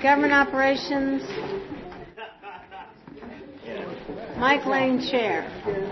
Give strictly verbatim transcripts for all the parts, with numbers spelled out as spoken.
Government Operations. Mike Lane, Chair.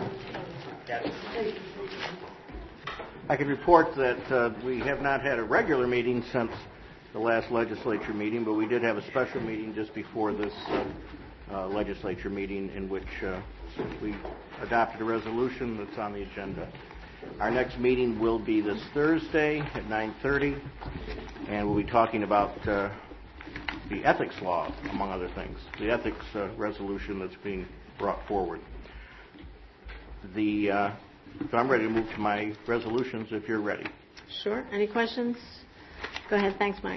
I can report that uh, we have not had a regular meeting since the last legislature meeting, but we did have a special meeting just before this uh, uh, legislature meeting in which uh, we adopted a resolution that's on the agenda. Our next meeting will be this Thursday at nine thirty, and we'll be talking about uh, the ethics law, among other things, the ethics uh, resolution that's being brought forward. The uh, so I'm ready to move to my resolutions if you're ready. Sure. Any questions? Go ahead. Thanks, Mike.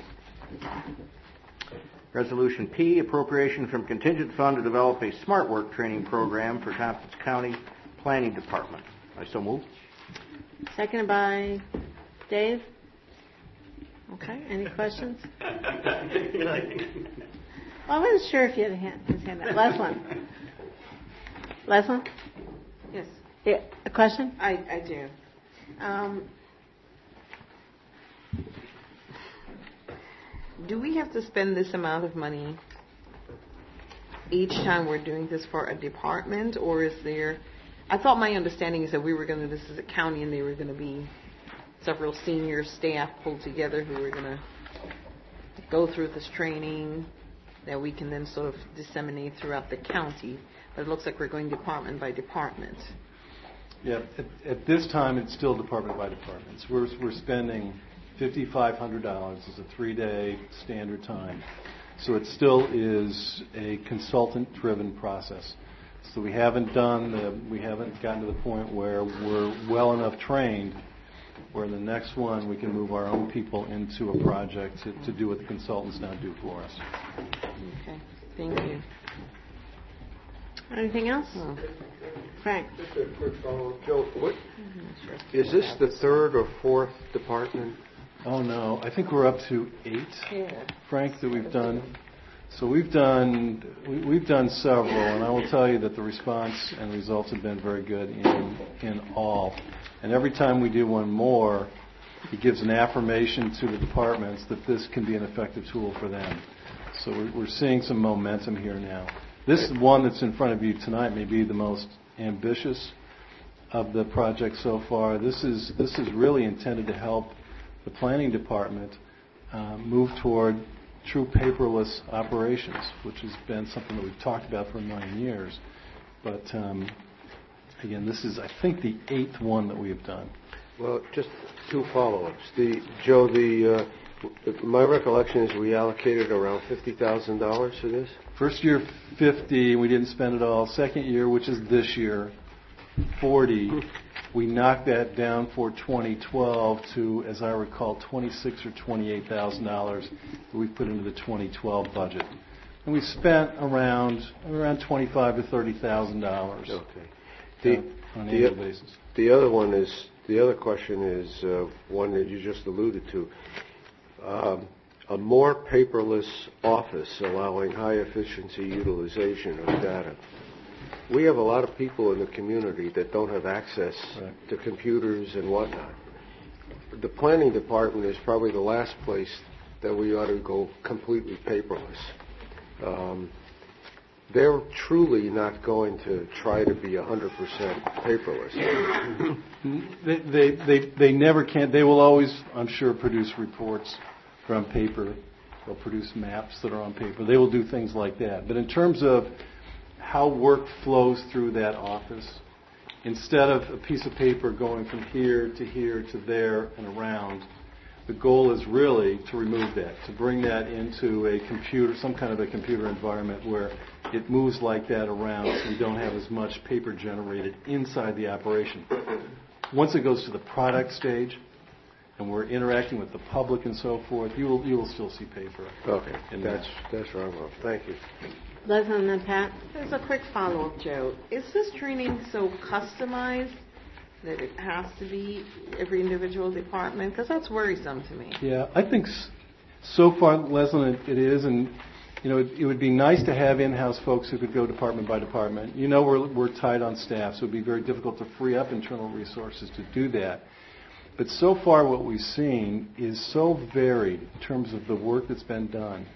Resolution P, appropriation from contingent fund to develop a smart work training program for Tompkins County Planning Department. I so move. Seconded by Dave. Okay. Any questions? Well, I wasn't sure if you had a hand, his hand up. Leslin. Leslin? Yes. Yeah, a question? I, I do. Um, do we have to spend this amount of money each time we're doing this for a department, or is there... I thought my understanding is that we were going to, this is a county, and there were going to be several senior staff pulled together who were going to go through this training that we can then sort of disseminate throughout the county. But it looks like we're going department by department. Yeah, at, at this time, it's still department by department. So we're, we're spending five thousand five hundred dollars as a three-day standard time. So it still is a consultant-driven process. So we haven't done, the, we haven't gotten to the point where we're well enough trained where the next one we can move our own people into a project to, to do what the consultants now do for us. Okay, thank you. Anything else? Oh. Frank. Just a quick follow-up. Joe, what, is this the third or fourth department? Oh, no. I think we're up to eight, Yeah. Frank, that we've done. So we've done we, we've done several, and I will tell you that the response and results have been very good in in all. And every time we do one more, it gives an affirmation to the departments that this can be an effective tool for them. So we're, we're seeing some momentum here now. This one that's in front of you tonight may be the most ambitious of the projects so far. This is this is really intended to help the planning department uh, move toward true paperless operations, which has been something that we've talked about for a million years. But um, again, this is, I think, the eighth one that we have done. Well, just two follow-ups. The Joe, the uh, my recollection is we allocated around fifty thousand dollars for this. First year, fifty, we didn't spend it all. Second year, which is this year, forty. We knocked that down for twenty twelve to, as I recall, twenty-six or twenty-eight thousand dollars that we put into the twenty twelve budget, and we spent around around twenty-five to thirty thousand dollars. Okay. The, uh, on an the, annual basis. The other one is the other question is uh, one that you just alluded to. Um, a more paperless office allowing high efficiency utilization of data. We have a lot of people in the community that don't have access right. to computers and whatnot. The planning department is probably the last place that we ought to go completely paperless. Um, they're truly not going to try to be one hundred percent paperless. they, they, they, they never can. They will always, I'm sure, produce reports that are on paper. They'll produce maps that are on paper. They will do things like that. But in terms of how work flows through that office, instead of a piece of paper going from here to here to there and around, the goal is really to remove that, to bring that into a computer, some kind of a computer environment where it moves like that around so you don't have as much paper generated inside the operation. Once it goes to the product stage and we're interacting with the public and so forth, you will you will still see paper. Okay, that's, that. that's where I'm going. Thank you. Leslie and then Pat. There's a quick follow-up, Joe. Is this training so customized that it has to be every individual department? Because that's worrisome to me. Yeah, I think so far, Leslie, it, it is, and you know, it, it would be nice to have in-house folks who could go department by department. You know, we're we're tight on staff, so it would be very difficult to free up internal resources to do that. But so far, what we've seen is so varied in terms of the work that's been done.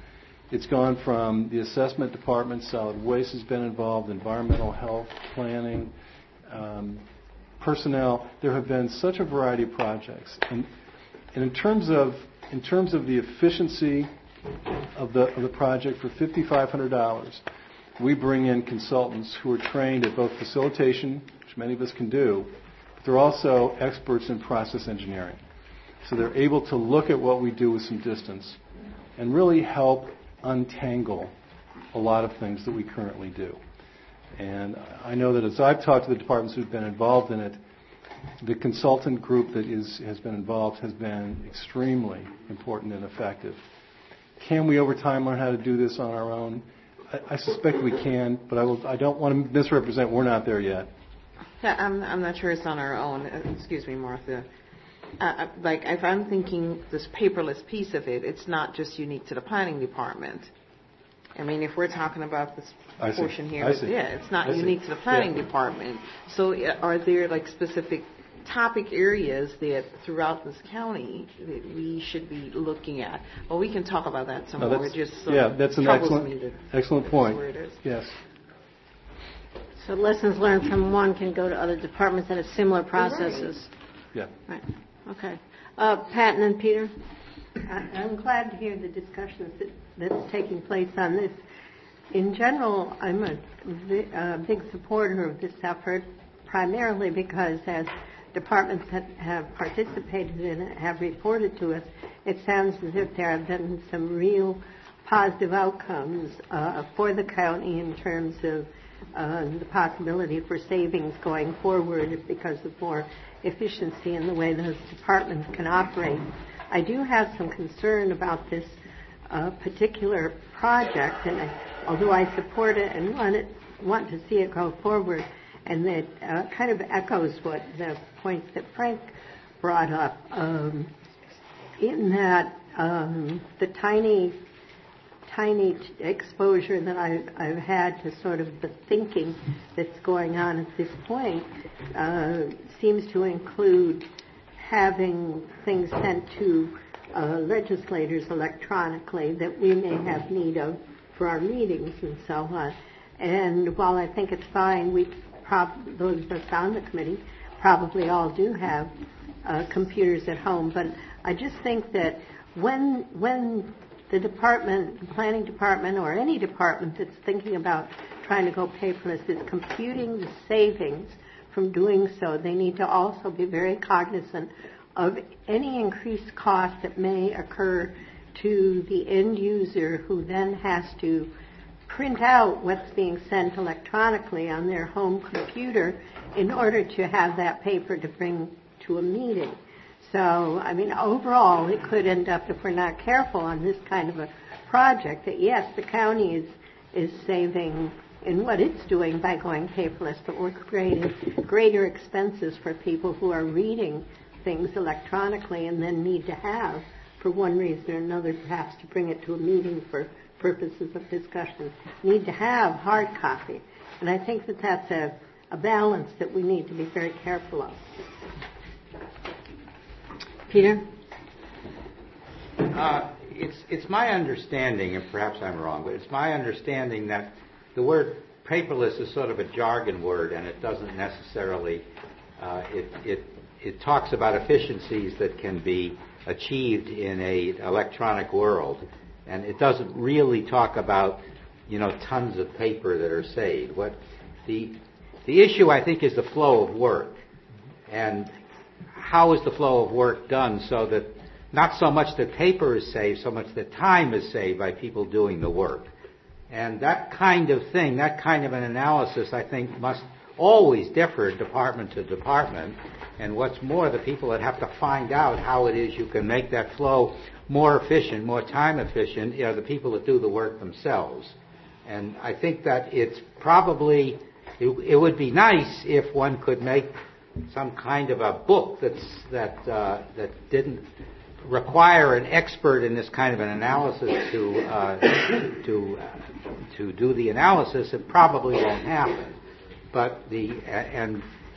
It's gone from the assessment department, solid waste has been involved, environmental health, planning, um, personnel. There have been such a variety of projects. And, and in terms of in terms of the efficiency of the of the project, for five thousand five hundred dollars, we bring in consultants who are trained at both facilitation, which many of us can do, but they're also experts in process engineering. So they're able to look at what we do with some distance and really help untangle a lot of things that we currently do. And I know that as I've talked to the departments who've been involved in it, the consultant group that is, has been involved has been extremely important and effective. Can we over time learn how to do this on our own? I, I suspect we can, but I, will, I don't want to misrepresent. We're not there yet. Yeah, I'm, I'm not sure it's on our own. Uh, excuse me, Martha. Uh, like, if I'm thinking this paperless piece of it, it's not just unique to the planning department. I mean, if we're talking about this I portion see. here, I see. yeah, it's not I see. unique to the planning Yeah. department. So uh, are there, like, specific topic areas that throughout this county that we should be looking at? Well, we can talk about that some No, more. that's- It just sort yeah, of that's an troubles excellent, me that excellent point. that's where it is. Yes. So lessons learned from one can go to other departments that have similar processes. Yeah. Right. Okay. Uh, Pat and then Peter. I- I'm glad to hear the discussions that, that's taking place on this. In general, I'm a, vi- a big supporter of this effort, primarily because as departments that have participated in it have reported to us, it sounds as if there have been some real positive outcomes uh, for the county in terms of uh, the possibility for savings going forward because of more efficiency in the way those departments can operate. I do have some concern about this uh, particular project, and I, although I support it and want it, want to see it go forward, and that uh, kind of echoes what the points that Frank brought up, um, in that um, the tiny, tiny t- exposure that I've, I've had to sort of the thinking that's going on at this point uh, seems to include having things sent to uh, legislators electronically that we may have need of for our meetings and so on. And while I think it's fine, we prob- those of us on the committee probably all do have uh, computers at home, but I just think that when when the department, the planning department, or any department that's thinking about trying to go paperless is computing the savings from doing so, they need to also be very cognizant of any increased cost that may occur to the end user who then has to print out what's being sent electronically on their home computer in order to have that paper to bring to a meeting. So, I mean, overall, it could end up, if we're not careful on this kind of a project, that yes, the county is is saving in what it's doing by going paperless, but we're creating greater expenses for people who are reading things electronically and then need to have, for one reason or another, perhaps to bring it to a meeting for purposes of discussion, need to have hard copy. And I think that that's a, a balance that we need to be very careful of. Peter? Uh, it's it's my understanding, and perhaps I'm wrong, but it's my understanding that the word paperless is sort of a jargon word, and it doesn't necessarily uh, it it it talks about efficiencies that can be achieved in a electronic world, and it doesn't really talk about, you know, tons of paper that are saved. What the the issue, I think, is the flow of work, and how is the flow of work done so that not so much that paper is saved, so much that time is saved by people doing the work. And that kind of thing, that kind of an analysis, I think, must always differ department to department. And what's more, the people that have to find out how it is you can make that flow more efficient, more time efficient, are the people that do the work themselves. And I think that it's probably, it, it would be nice if one could make some kind of a book that's, that, uh, that didn't require an expert in this kind of an analysis to, uh, to, uh, to do the analysis. It probably won't happen. But the, and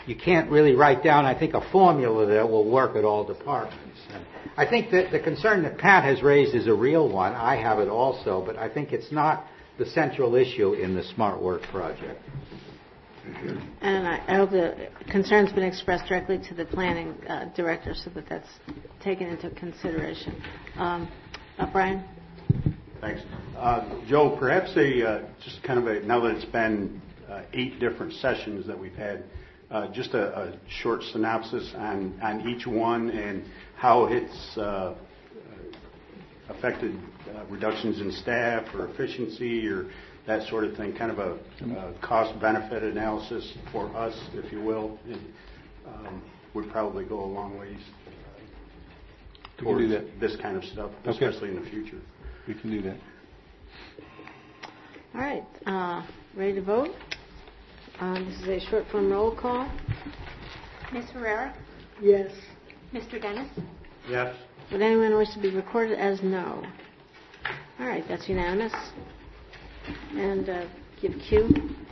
you can't really write down, I think, a formula that will work at all departments. And I think that the concern that Pat has raised is a real one. I have it also, but I think it's not the central issue in the Smart Work project. And I, I hope the concern's been expressed directly to the planning uh, director so that that's taken into consideration. Um, uh, Brian? Thanks. Uh, Joe, perhaps a, uh, just kind of a, now that it's been uh, eight different sessions that we've had, uh, just a, a short synopsis on, on each one and how it's uh, affected uh, reductions in staff or efficiency or that sort of thing, kind of a, a cost-benefit analysis for us, if you will, it, um, would probably go a long ways uh, towards this kind of stuff, Okay. especially in the future. We can do that. All right. Uh, ready to vote? Um, this is a short form roll call. Miz Herrera? Yes. Mister Dennis? Yes. Would anyone wish to be recorded as no? All right. That's unanimous. And uh, give Q.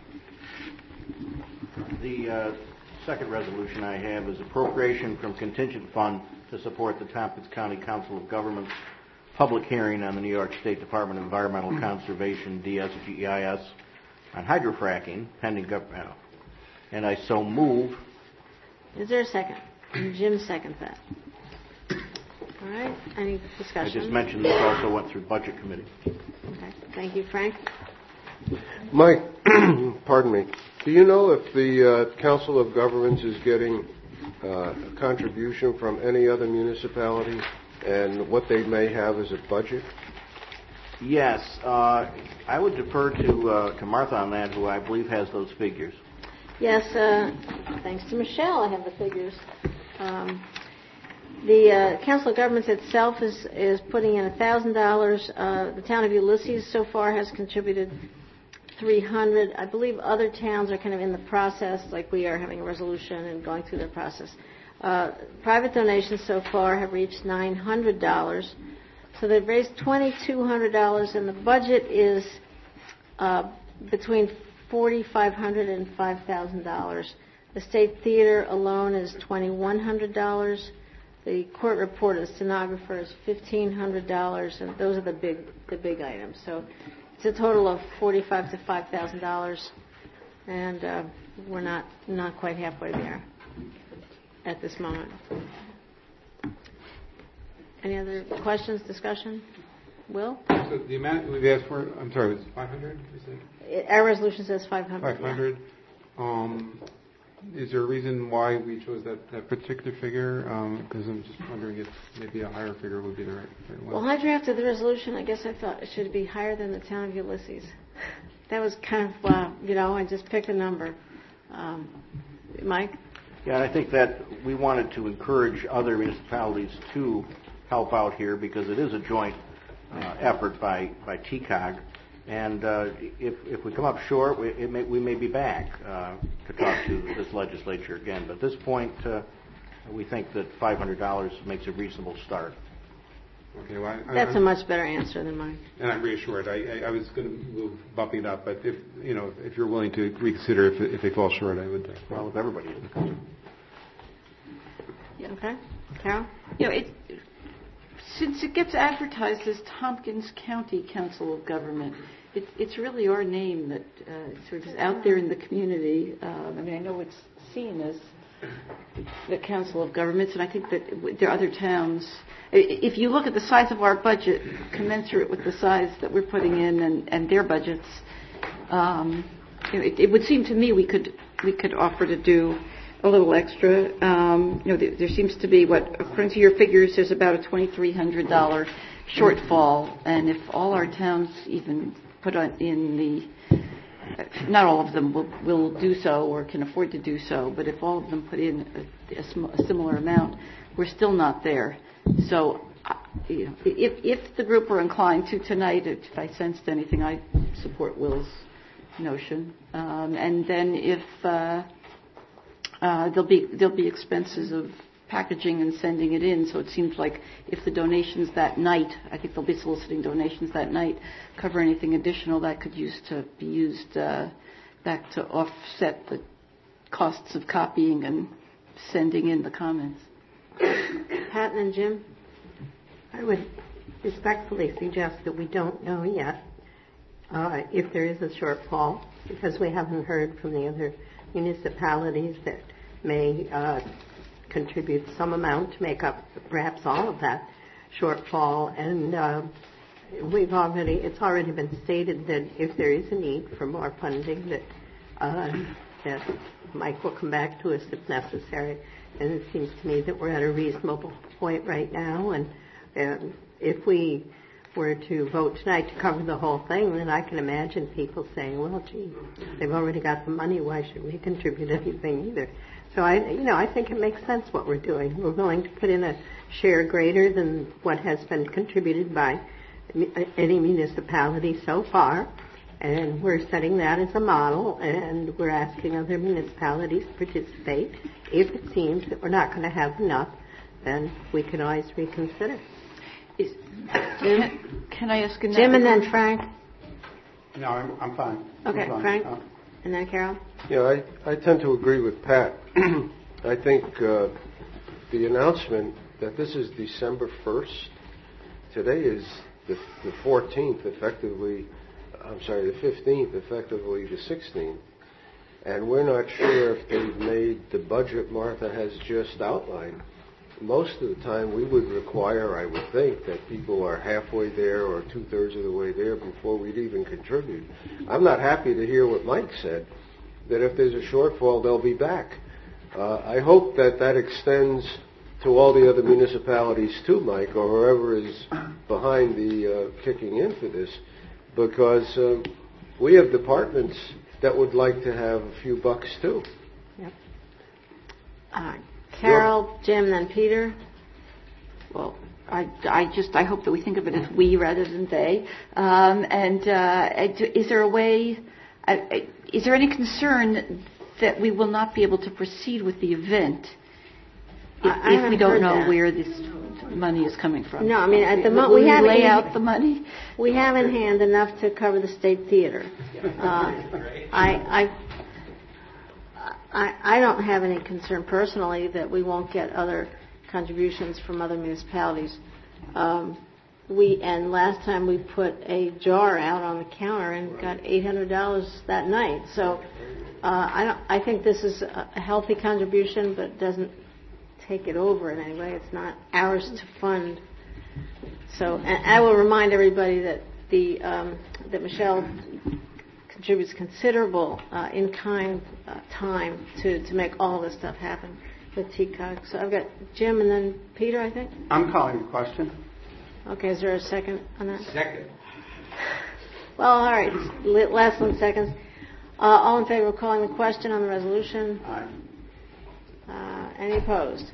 The uh, second resolution I have is appropriation from contingent fund to support the Tompkins County Council of Governments public hearing on the New York State Department of Environmental Conservation, D S G E I S, on hydrofracking pending government. And I so move. Is there a second? And Jim seconds that. All right. Any discussion? I just mentioned this also went through Budget Committee. Okay. Thank you, Frank. Mike, pardon me. Do you know if the uh, Council of Governments is getting uh, a contribution from any other municipality and what they may have as a budget? Yes. Uh, I would defer to, uh, to Martha on that, who I believe has those figures. Yes, uh, thanks to Michelle, I have the figures. Um, the uh, Council of Governments itself is, is putting in one thousand dollars. Uh, the town of Ulysses so far has contributed three hundred dollars. I believe other towns are kind of in the process, like we are having a resolution and going through their process. Uh, private donations so far have reached nine hundred dollars. So they've raised two thousand two hundred dollars, and the budget is uh, between four thousand five hundred dollars and five thousand dollars. The State Theater alone is two thousand one hundred dollars. The court reporter, the stenographer, is fifteen hundred dollars, and those are the big the big items. So it's a total of forty-five thousand to five thousand dollars, and uh, we're not not quite halfway there at this moment. Any other questions, discussion? Will? So the amount we've asked for, I'm sorry, was five hundred? Our resolution says five hundred. five hundred. Yeah. Um, is there a reason why we chose that, that particular figure? Because um, I'm just wondering if maybe a higher figure would be the right, right one. Well, I drafted the resolution. I guess I thought it should be higher than the town of Ulysses. That was kind of, uh, you know, I just picked a number. Um, Mike? Yeah, I think that we wanted to encourage other municipalities to help out here because it is a joint uh, effort by, by T COG. And uh, if, if we come up short, we, it may, we may be back uh, to talk to this legislature again. But at this point, uh, we think that five hundred dollars makes a reasonable start. Okay, well, I, That's I, a much better answer than mine. And I'm reassured. I, I, I was going to move bumping up, but if you know, if you're willing to reconsider if, if they fall short, I would. Uh, well, if everybody is. Yeah. Okay. Carol? You know, it, since it gets advertised as Tompkins County Council of Government, it, it's really our name that uh, sort of is out there in the community. Um, I mean, I know it's seen as the Council of Governments, and I think that there are other towns. If you look at the size of our budget, commensurate with the size that we're putting in and, and their budgets, um, you know, it, it would seem to me we could we could offer to do a little extra. Um, you know, there, there seems to be what, according to your figures, there's about a twenty-three hundred dollars shortfall, and if all our towns even put on in the, not all of them will, will do so or can afford to do so, but if all of them put in a, a, sm- a similar amount, we're still not there. So, uh, you know, if if the group were inclined to tonight, if I sensed anything, I support Will's notion, um, and then if uh, Uh, there'll be there'll be expenses of packaging and sending it in. So it seems like if the donations that night, I think they'll be soliciting donations that night, cover anything additional that could use to be used uh, back to offset the costs of copying and sending in the comments. Pat and Jim? I would respectfully suggest that we don't know yet uh, if there is a shortfall, because we haven't heard from the other municipalities that may uh, contribute some amount to make up perhaps all of that shortfall. And uh, we've already, it's already been stated that if there is a need for more funding, that, uh, that Mike will come back to us if necessary. And it seems to me that we're at a reasonable point right now. And um, if we were to vote tonight to cover the whole thing, then I can imagine people saying, well, gee, they've already got the money. Why should we contribute anything either? So I, you know, I think it makes sense what we're doing. We're willing to put in a share greater than what has been contributed by any municipality so far. And we're setting that as a model, and we're asking other municipalities to participate. If it seems that we're not going to have enough, then we can always reconsider. Is, Jim? Can I ask another Jim and then Frank. No, I'm, I'm fine. Okay, I'm fine. Frank. Uh, And then Carol? Yeah, I, I tend to agree with Pat. I think uh, the announcement that this is December first, today is the, the fourteenth, effectively, I'm sorry, the fifteenth, effectively the sixteenth. And we're not sure if they've made the budget Martha has just outlined. Most of the time we would require, I would think, that people are halfway there or two-thirds of the way there before we'd even contribute. I'm not happy to hear what Mike said, that if there's a shortfall, they'll be back. Uh, I hope that that extends to all the other municipalities too, Mike, or whoever is behind the uh, kicking in for this, because uh, we have departments that would like to have a few bucks too. Yep. Uh, Carol, Jim, then Peter. Well, I, I just I hope that we think of it as we rather than they. Um, and uh, is there a way? Uh, is there any concern that we will not be able to proceed with the event if, I, I if we don't know that. where this money is coming from? No, I mean at the moment we, we have lay out the money. We have in hand enough to cover the state theater. Uh, I. I I, I don't have any concern personally that we won't get other contributions from other municipalities. Um, we and last time we put a jar out on the counter and got eight hundred dollars that night. So uh, I don't. I think this is a, a healthy contribution, but it doesn't take it over in any way. It's not ours to fund. So and I will remind everybody that the um, that Michelle contributes considerable uh, in-kind uh, time to, to make all this stuff happen with T C O G. So I've got Jim and then Peter, I think. I'm calling the question. Okay, is there a second on that? Second. Well, all right. Last one, seconds. Uh, all in favor of calling the question on the resolution? Aye. Uh, any opposed?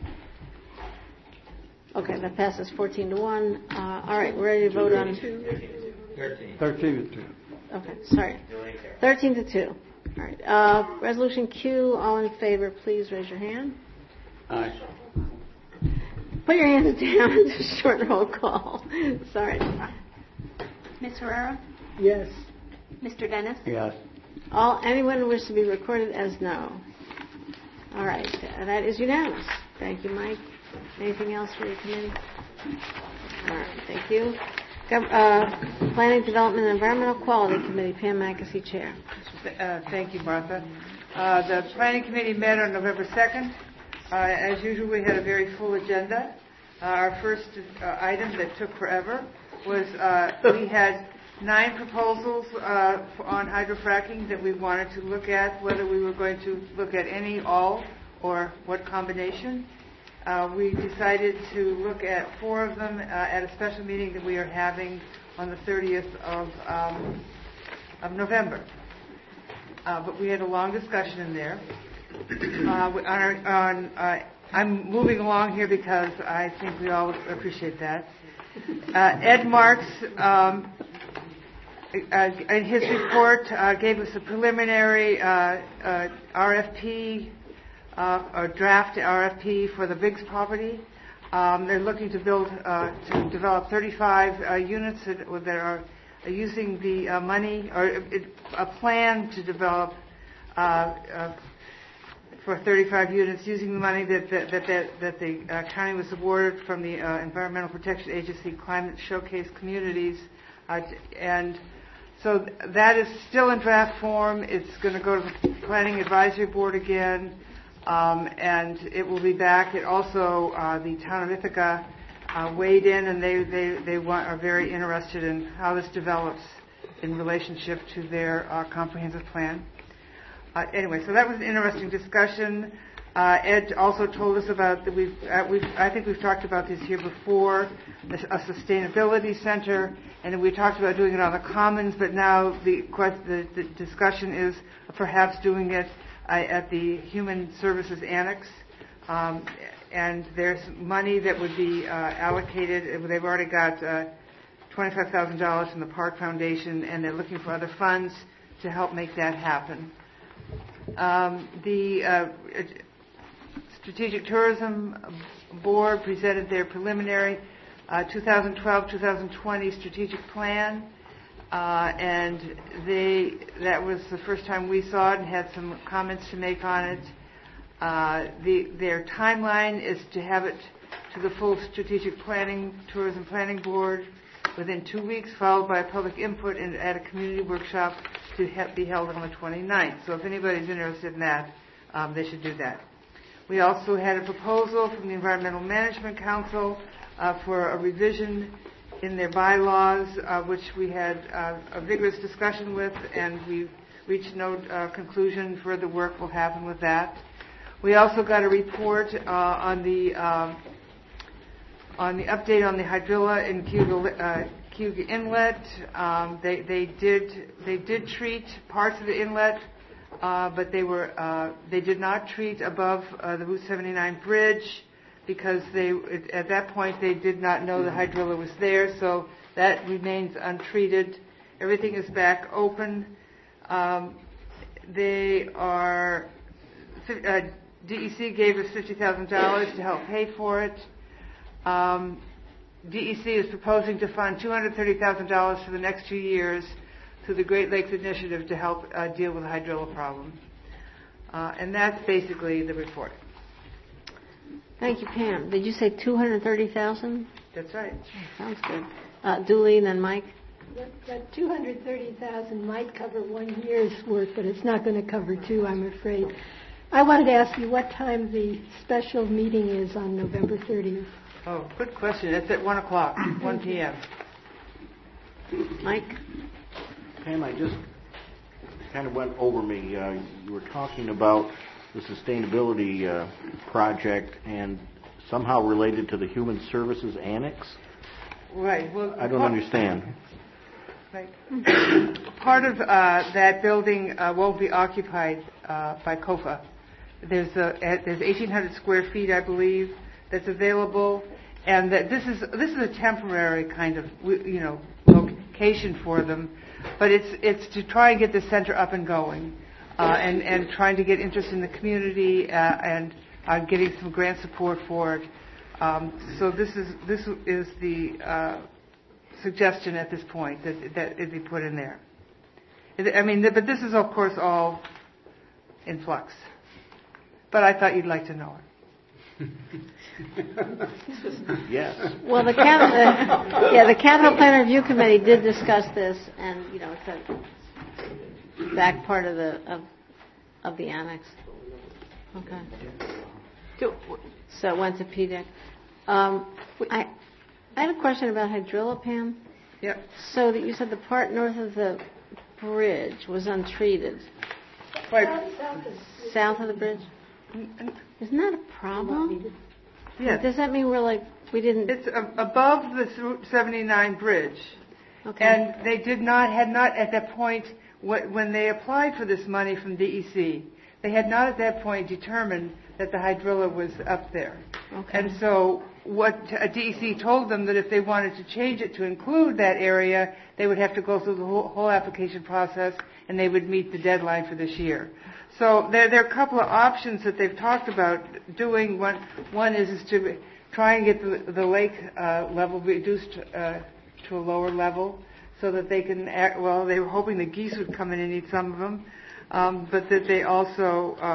Okay, that passes fourteen to one. Uh, all right, we're ready to vote on. Thirteen. Thirteen to two. Okay, sorry. Thirteen to two. All right. Uh, resolution Q. All in favor, please raise your hand. Aye. Put your hands down. It's a short roll call. Sorry. Miz Herrera? Yes. Mister Dennis? Yes. All anyone who wishes to be recorded as no. All right. Uh, that is unanimous. Thank you, Mike. Anything else for your committee? All right. Thank you. Gov- uh, Planning, Development, and Environmental Quality Committee, Pam Mackesy, Chair. Uh, thank you, Martha. Uh, the Planning Committee met on November second. Uh, as usual, we had a very full agenda. Uh, our first uh, item that took forever was uh, we had nine proposals uh, on hydrofracking that we wanted to look at, whether we were going to look at any, all, or what combination. Uh, we decided to look at four of them uh, at a special meeting that we are having on the thirtieth of, um, of November. Uh, but we had a long discussion in there. Uh, on our, on, uh, I'm moving along here because I think we all appreciate that. Uh, Ed Marks, um, uh, in his report, uh, gave us a preliminary uh, uh, R F P, uh, or draft R F P for the Biggs property. Um, they're looking to build, uh, to develop thirty-five uh, units that, that are using the uh, money, or it, a plan to develop uh, uh, for thirty-five units using the money that that that, that, that the uh, county was awarded from the uh, Environmental Protection Agency Climate Showcase Communities, uh, and so th- that is still in draft form. It's going to go to the Planning Advisory Board again, um, and it will be back. It also uh, the town of Ithaca uh, weighed in, and they they they want, are very interested in how this develops in relationship to their uh, comprehensive plan. Uh, anyway, so that was an interesting discussion. Uh, Ed also told us about that we've, uh, we've, I think we've talked about this here before, a sustainability center, and we talked about doing it on the commons, but now the, the, the discussion is perhaps doing it uh, at the Human Services Annex. Um, and there's money that would be uh, allocated. They've already got uh, twenty-five thousand dollars from the Park Foundation, and they're looking for other funds to help make that happen. Um, the uh, Strategic Tourism Board presented their preliminary uh, twenty twelve to twenty twenty strategic plan, uh, and they that was the first time we saw it and had some comments to make on it. Uh, the, their timeline is to have it to the full Strategic Planning Tourism Planning Board within two weeks, followed by public input and at a community workshop to ha- be held on the twenty-ninth. So if anybody's interested in that, um, they should do that. We also had a proposal from the Environmental Management Council uh, for a revision in their bylaws, uh, which we had uh, a vigorous discussion with, and we reached no uh, conclusion. Further work will happen with that. We also got a report uh, on the uh, on the update on the hydrilla in Cayuga, uh, Cayuga Inlet. Um, they they did they did treat parts of the inlet. Uh, but they were uh, they did not treat above uh, the Route seventy-nine bridge because they it, at that point they did not know the hydrilla was there, so that remains untreated. Everything is back open. Um, they are uh, D E C gave us fifty thousand dollars to help pay for it. Um, D E C is proposing to fund two hundred thirty thousand dollars for the next two years. Through the Great Lakes Initiative to help uh, deal with the hydrilla problem. Uh, and that's basically the report. Thank you, Pam. Did you say two hundred thirty thousand dollars? That's right. Sounds good. Uh, Dooley and then Mike. That, that two hundred thirty thousand dollars might cover one year's work, but it's not going to cover two, I'm afraid. I wanted to ask you what time the special meeting is on November thirtieth. Oh, good question. It's at one o'clock, one p.m. Mike? Pam, I just kind of went over me. Uh, you were talking about the sustainability uh, project and somehow related to the Human Services Annex? Right. Well, I don't part, understand. Right. Part of uh, that building uh, won't be occupied uh, by COFA. There's a, there's eighteen hundred square feet, I believe, that's available, and that this is this is a temporary kind of you know location for them. But it's it's to try and get the center up and going, uh, and and trying to get interest in the community uh, and uh, getting some grant support for it. Um, so this is this is the uh, suggestion at this point that that it be put in there. I mean, but this is of course all in flux. But I thought you'd like to know it. Yes. Well, the capital, yeah, the Capital Plan Review Committee did discuss this, and you know, it's a back part of the of, of the annex. Okay. So it went to P D E C. Um, I I had a question about hydrilla, Pam. Yep. So that you said the part north of the bridge was untreated. Right. South of the bridge. Isn't that a problem? Yes. Does that mean we're like, we didn't... It's a, above the Route seventy-nine bridge. Okay. And they did not, had not at that point, wh- when they applied for this money from D E C, they had not at that point determined that the hydrilla was up there. Okay. And so what uh, D E C told them that if they wanted to change it to include that area, they would have to go through the whole, whole application process, and they would meet the deadline for this year. So there, there are a couple of options that they've talked about doing. One, one is, is to try and get the, the lake uh, level reduced uh, to a lower level so that they can, act, well, they were hoping the geese would come in and eat some of them, um, but that they also, uh,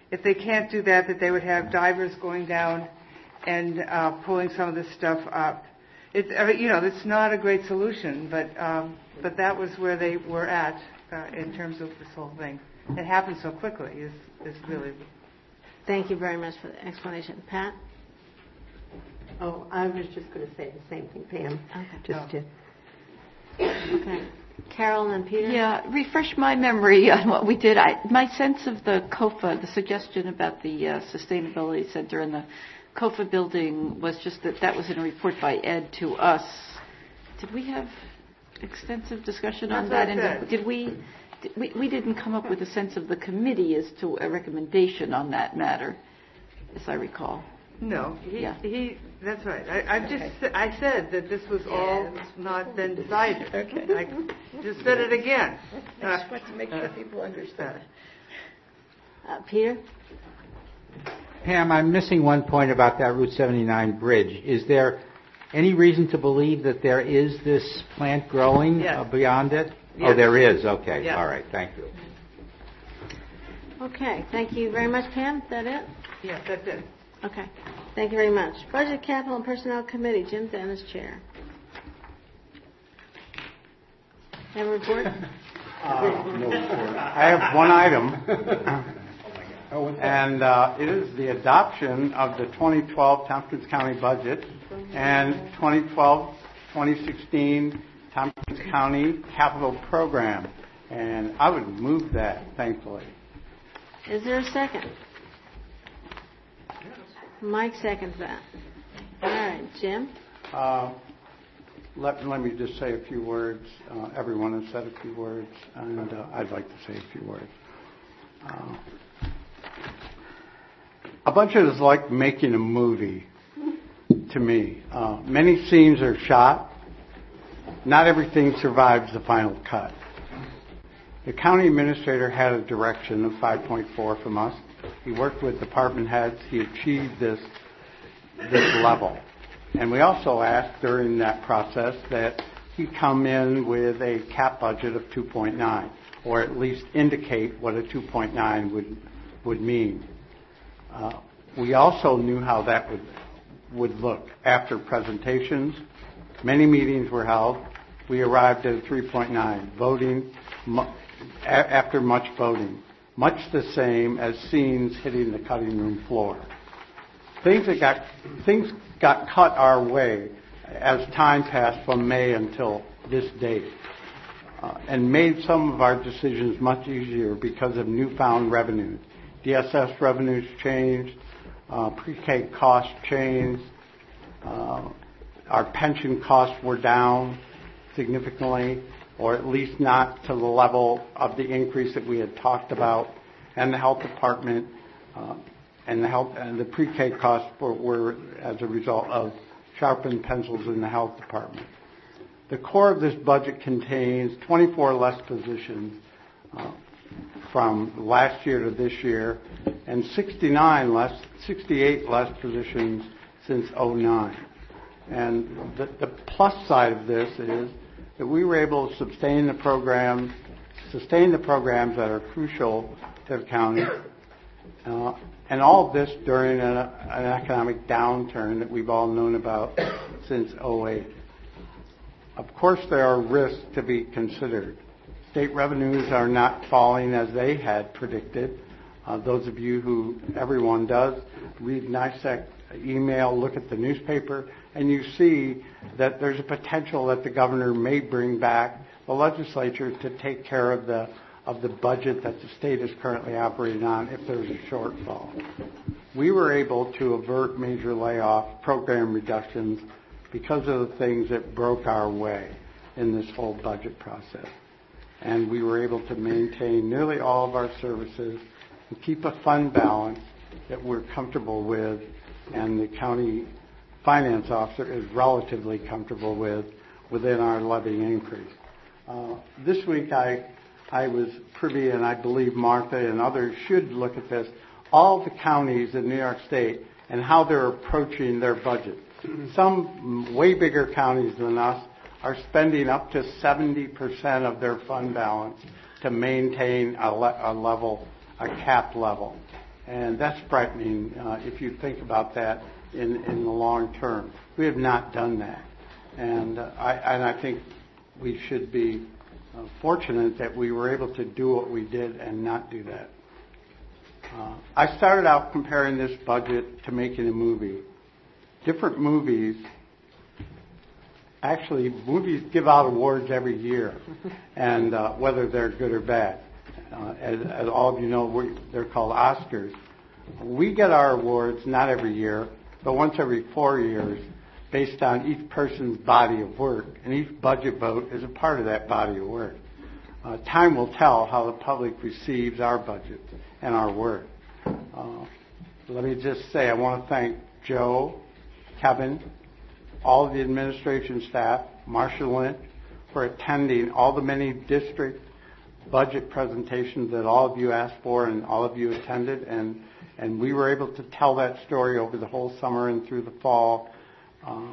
if they can't do that, that they would have divers going down and uh, pulling some of this stuff up. It's, I mean, you know, it's not a great solution, but um, but that was where they were at uh, in terms of this whole thing. It happened so quickly. Is is really. Thank you very much for the explanation, Pat. Oh, I was just going to say the same thing, Pam. Okay. Just to. Okay. Carol and Peter? Yeah, refresh my memory on what we did. I, my sense of the COFA, the suggestion about the uh, Sustainability Center and the COFA building was just that that was in a report by Ed to us. Did we have extensive discussion on That's that? what I And said. did we, did we, we didn't come up with a sense of the committee as to a recommendation on that matter, as I recall. No, he, Yeah. he, that's right. I, I just, I said that this was all not been decided. Okay. I just said it again. I just want to make sure people understand. Uh, Peter? Pam, I'm missing one point about that Route seventy-nine bridge. Is there any reason to believe that there is this plant growing Yes. uh, beyond it? Yes. Oh, there is. Okay. Yes. All right. Thank you. Okay. Thank you very much, Pam. Is that it? Yes, that's it. Okay. Thank you very much. Budget, Capital, and Personnel Committee. Jim Dennis, Chair. Have a report? I have one item, and uh, it is the adoption of the twenty twelve Tompkins County budget and twenty twelve twenty sixteen Tompkins County capital program. And I would move that, thankfully. Is there a second? Mike seconds that. All right, Jim? Uh, let, let me just say a few words. Uh, everyone has said a few words, and uh, I'd like to say a few words. Uh, a budget is like making a movie to me. Uh, many scenes are shot. Not everything survives the final cut. The county administrator had a direction of five point four from us. He worked with department heads. He achieved this, this level. And we also asked during that process that he come in with a cap budget of two point nine, or at least indicate what a two point nine would, would mean. Uh, we also knew how that would, would look. After presentations, many meetings were held. We arrived at a three point nine, voting mu- a- after much voting. Much the same as scenes hitting the cutting room floor. Things that got things got cut our way as time passed from May until this date, uh, and made some of our decisions much easier because of newfound revenues. D S S revenues changed, uh, pre-K costs changed, uh, our pension costs were down significantly, or at least not to the level of the increase that we had talked about, and the health department uh, and the health and the pre-K costs were, were as a result of sharpened pencils in the health department. The core of this budget contains twenty-four less positions uh, from last year to this year, and sixty-nine less, sixty-eight less positions since oh nine. And the, the plus side of this is that we were able to sustain the programs, sustain the programs that are crucial to the county, uh, and all of this during an, an economic downturn that we've all known about since oh eight. Of course, there are risks to be considered. State revenues are not falling as they had predicted. Uh, those of you who, everyone does, read NISEC email, look at the newspaper, and you see that there's a potential that the governor may bring back the legislature to take care of the of the budget that the state is currently operating on if there's a shortfall. We were able to avert major layoff program reductions because of the things that broke our way in this whole budget process. And we were able to maintain nearly all of our services and keep a fund balance that we're comfortable with, and the county finance officer is relatively comfortable with within our levy increase. Uh, this week I I was privy, and I believe Martha and others should look at this, all the counties in New York State and how they're approaching their budget. Some way bigger counties than us are spending up to seventy percent of their fund balance to maintain a, le- a level, a cap level. And that's frightening uh, if you think about that in, in the long term. We have not done that. And, uh, I, and I think we should be uh, fortunate that we were able to do what we did and not do that. Uh, I started out comparing this budget to making a movie. Different movies, actually, movies give out awards every year, and uh, whether they're good or bad. Uh, as, as all of you know, we, they're called Oscars. We get our awards not every year, but once every four years, based on each person's body of work, and each budget vote is a part of that body of work. Uh, time will tell how the public receives our budget and our work. Uh, let me just say, I want to thank Joe, Kevin, all of the administration staff, Marcia Lynch, for attending all the many district budget presentations that all of you asked for and all of you attended, and, and we were able to tell that story over the whole summer and through the fall uh,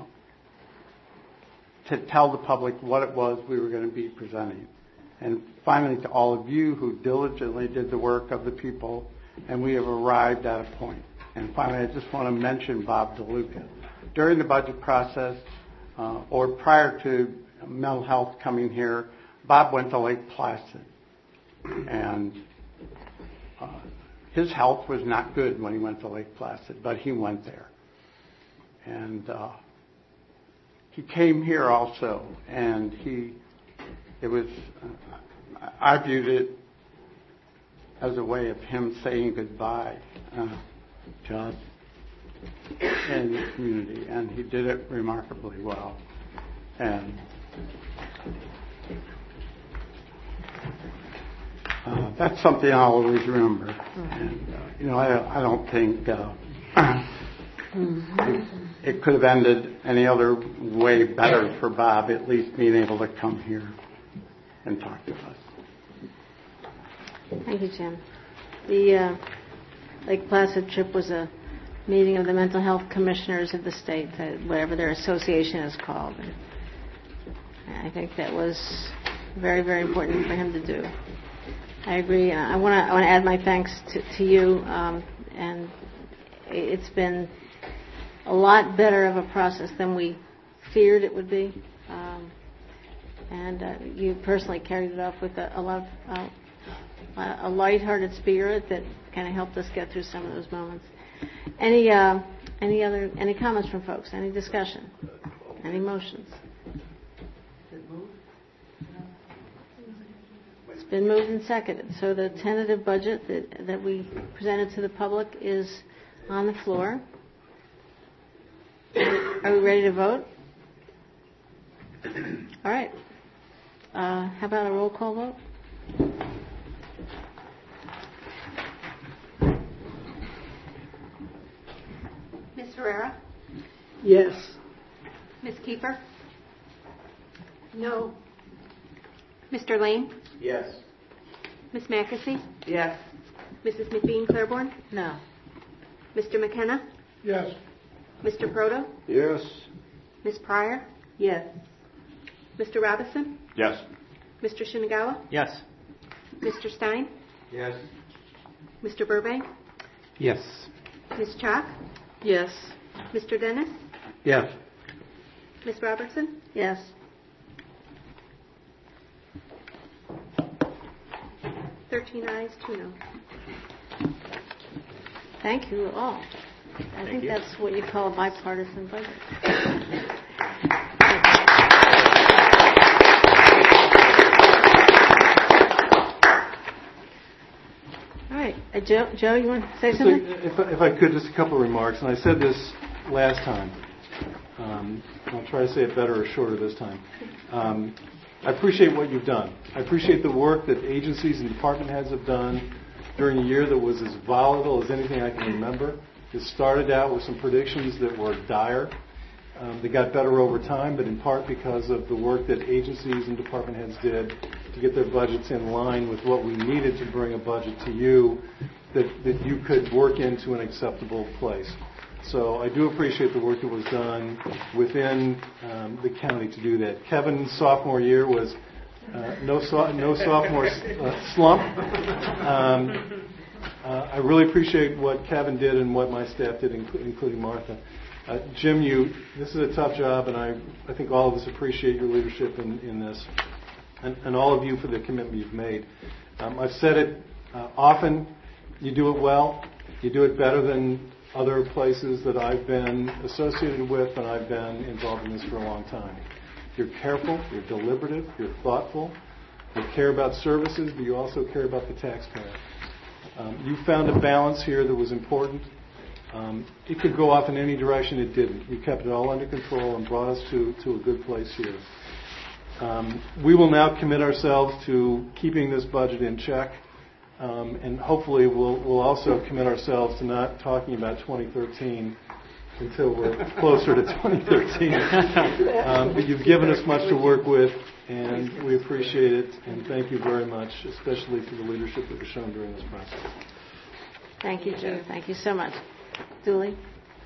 to tell the public what it was we were going to be presenting. And finally, to all of you who diligently did the work of the people, and we have arrived at a point. And finally, I just want to mention Bob DeLuca. During the budget process, uh, or prior to mental health coming here, Bob went to Lake Placid. And uh, his health was not good when he went to Lake Placid, but he went there. And uh, he came here also, and he, it was, uh, I viewed it as a way of him saying goodbye uh, to us and the community, and he did it remarkably well. And uh, that's something I'll always remember. And uh, you know, I, I don't think uh, it, it could have ended any other way better for Bob, at least being able to come here and talk to us. Thank you, Jim. The uh, Lake Placid trip was a meeting of the mental health commissioners of the state, uh, whatever their association is called. And I think that was very, very important for him to do. I agree. Uh, I want to I want to add my thanks to, to you, um, and it's been a lot better of a process than we feared it would be. Um, and uh, you personally carried it off with a, a lot of uh, a lighthearted spirit that kind of helped us get through some of those moments. Any uh, any other any comments from folks? Any discussion? Any motions? It's been moved and seconded. So the tentative budget that that we presented to the public is on the floor. Are we ready to vote? All right. Uh, how about a roll call vote? Miz Herrera? Yes. Miz Kiefer? No. Mister Lane? Yes. Miz Mackesy? Yes. Missus McBean Claiborne? No. Mister McKenna? Yes. Mister Proto? Yes. Miz Pryor? Yes. Mister Robinson? Yes. Mister Shinagawa? Yes. Mister Stein? Yes. Mister Burbank? Yes. Miz Chalk? Yes. Mister Dennis? Yes. Miz Robertson? Yes. Thirteen ayes, two no. Thank you all. I Thank think you. that's what you call a bipartisan budget. All right. Uh, Joe, Joe, you want to say Just a- something? If, I- if I could, just a couple of remarks, and I said this last time. Um, I'll try to say it better or shorter this time. Um, I appreciate what you've done. I appreciate the work that agencies and department heads have done during a year that was as volatile as anything I can remember. It started out with some predictions that were dire. Um, they got better over time, but in part because of the work that agencies and department heads did to get their budgets in line with what we needed to bring a budget to you that, that you could work into an acceptable place. So I do appreciate the work that was done within um, the county to do that. Kevin's sophomore year was uh, no, so, no sophomore uh, slump. Um, Uh, I really appreciate what Kevin did and what my staff did, inclu- including Martha. Uh, Jim, you, this is a tough job, and I, I think all of us appreciate your leadership in, in this, and, and all of you for the commitment you've made. Um, I've said it uh, often, you do it well. You do it better than other places that I've been associated with, and I've been involved in this for a long time. You're careful, you're deliberative, you're thoughtful, you care about services, but you also care about the taxpayer. Um, you found a balance here that was important. Um, it could go off in any direction, it didn't. You kept it all under control and brought us to, to a good place here. Um, we will now commit ourselves to keeping this budget in check, um, and hopefully we'll, we'll also commit ourselves to not talking about twenty thirteen until we're closer to twenty thirteen. Um, but you've given us much to work with, and we appreciate it, and thank you very much, especially for the leadership that was shown during this process. Thank you, Joe. Thank you so much. Julie?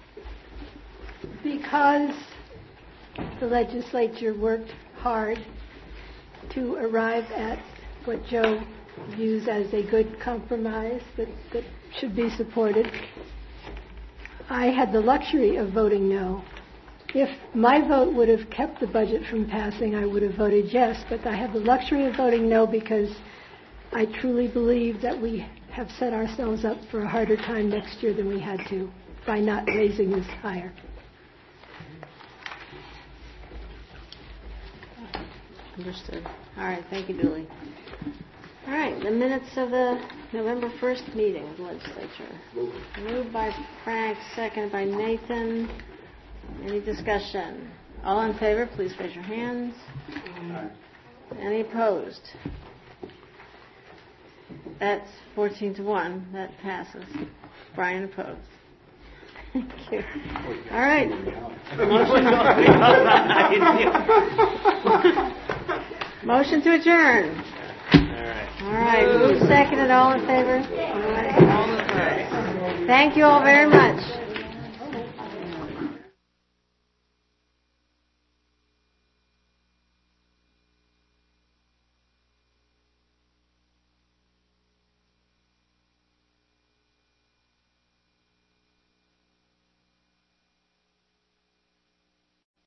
Because the legislature worked hard to arrive at what Joe views as a good compromise that, that should be supported, I had the luxury of voting no. If my vote would have kept the budget from passing, I would have voted yes, but I have the luxury of voting no because I truly believe that we have set ourselves up for a harder time next year than we had to by not raising this higher. Understood. All right. Thank you, Julie. All right. The minutes of the November first meeting of the legislature. Moved by Frank, seconded by Nathan. Any discussion? All in favor, please raise your hands. Any opposed? That's fourteen to one. That passes. Brian opposed. Thank you. All right. Motion to adjourn. All right. All right. Move seconded. All in favor? All right. Thank you all very much.